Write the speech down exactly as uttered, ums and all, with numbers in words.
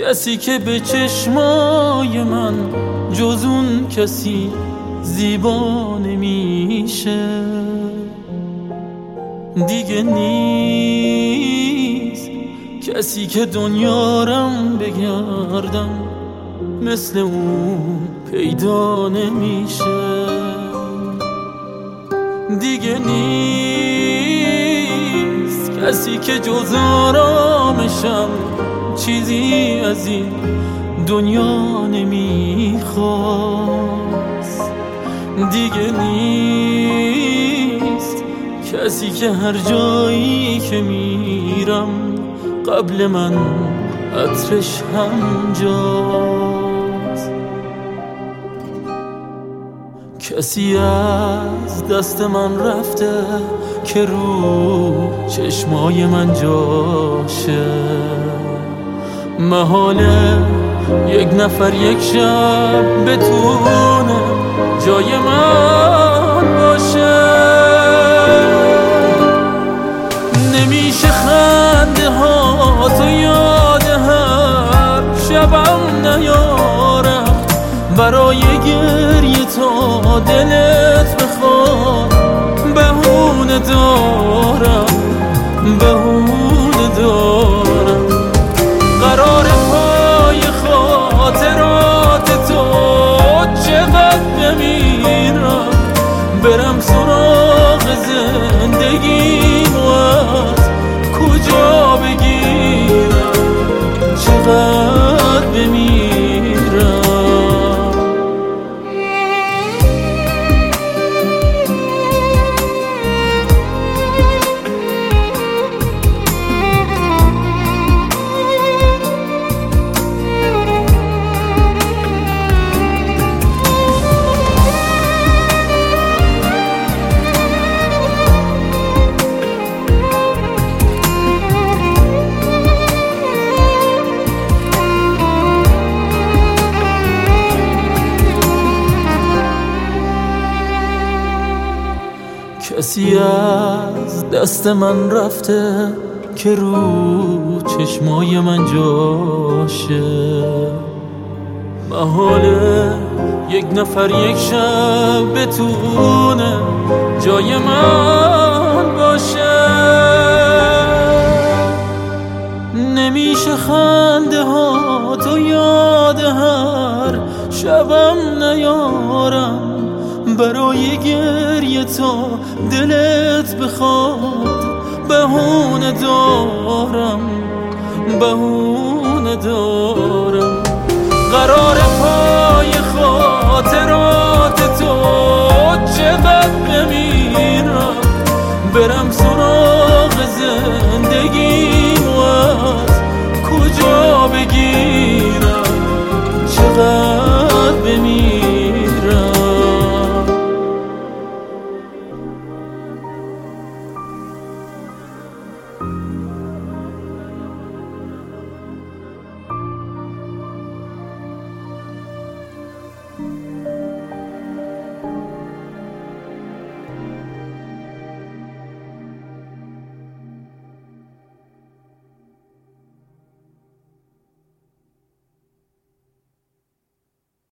کسی که به چشمای من جز اون کسی زیبا نمیشه دیگه نیست کسی که دنیارم بگردم مثل اون پیدا نمیشه دیگه نیست کسی که جز آرامشم چیزی از این دنیا نمیخواست دیگه نیست کسی که هر جایی که میرم قبل من عطرش همجاست کسی از دست من رفته که رو چشمای من جاشه محاله یک نفر یک شب بتونه جای من باشه نمیشه خنده ها تو یاد هر شبم نیارم برای گریه تا دلت بخواد بهونه دارم بهونه دارم قرار پای خاطرات تو چقدر بمیرم برم سراغ زندگیم و از کجا بگیرم چقدر بمیرم کسی از دست من رفته که رو چشمای من جاشه محاله یک نفر یک شب بتونه جای من باشه نمیشه خنده ها تو یاد هر شبم نیارم برای گریه تا دلت بخواد بهونه دارم بهونه دارم قرار پای خاطرات تو چقدر بمیرم برم